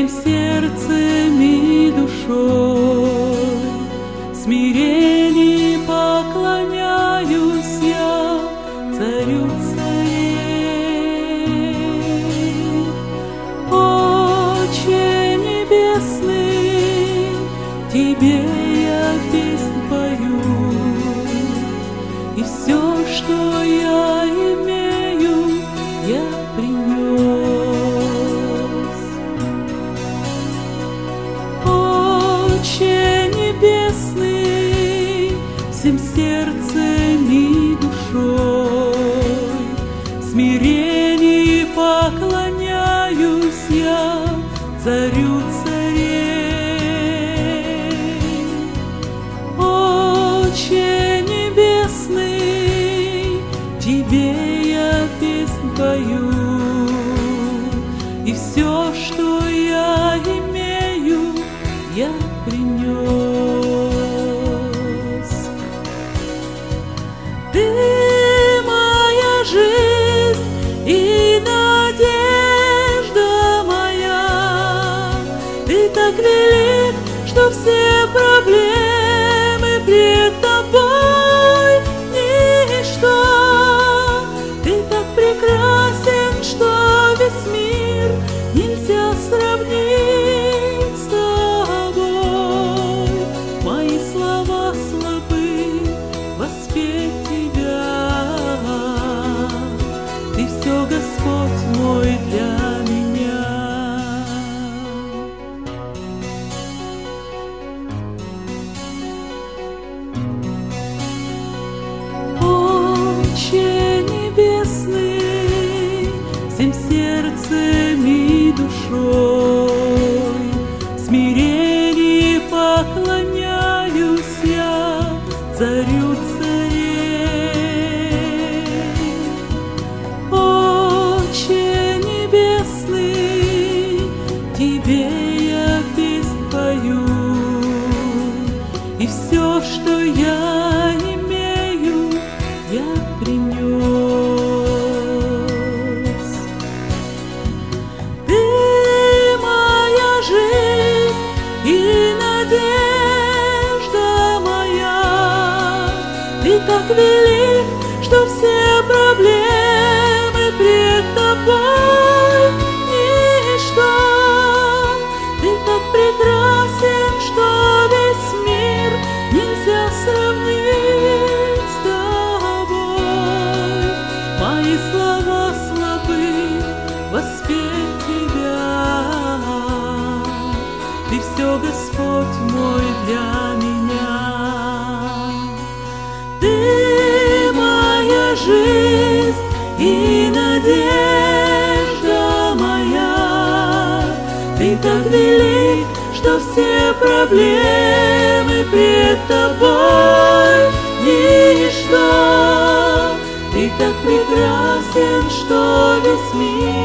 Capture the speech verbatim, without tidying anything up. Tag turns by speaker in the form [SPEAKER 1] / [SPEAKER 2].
[SPEAKER 1] всем сердцем и душой. В смирении поклоняюсь я Царю царей. Отче небесный, Тебе я песнь пою, и все, что я имею, я принес. Отче небесный, всем сердцем и душой, в смирении поклоняюсь я Царю царей. Отче небесный, Тебе я песнь пою, и все, что я имею, я принес. Ты моя жизнь и надежда моя, Ты так велик, что все проблемы пред Тобой ничто. Ты так прекрасен, что весь мир нельзя сравнить с Тобой. Мои слова слабы воспеть Тебя. Ты все, Господь мой, для меня. Отче небесный, всем сердцем и душой, в смирении поклоняюсь я Царю царей. Отче небесный, Тебе я песнь пою, и все, что я имею, я принес. Ты моя жизнь и надежда моя, Ты так велик, что все проблемы пред Тобой ничто. Ты так прекрасен, что весь мир нельзя сравнить с Тобой. Мои слова слабы воспеть Тебя. Ты все, Господь мой, для меня. Ты моя жизнь и надежда моя, Ты так велик, что все проблемы пред Тобой ничто. Ты так прекрасен, что весь мир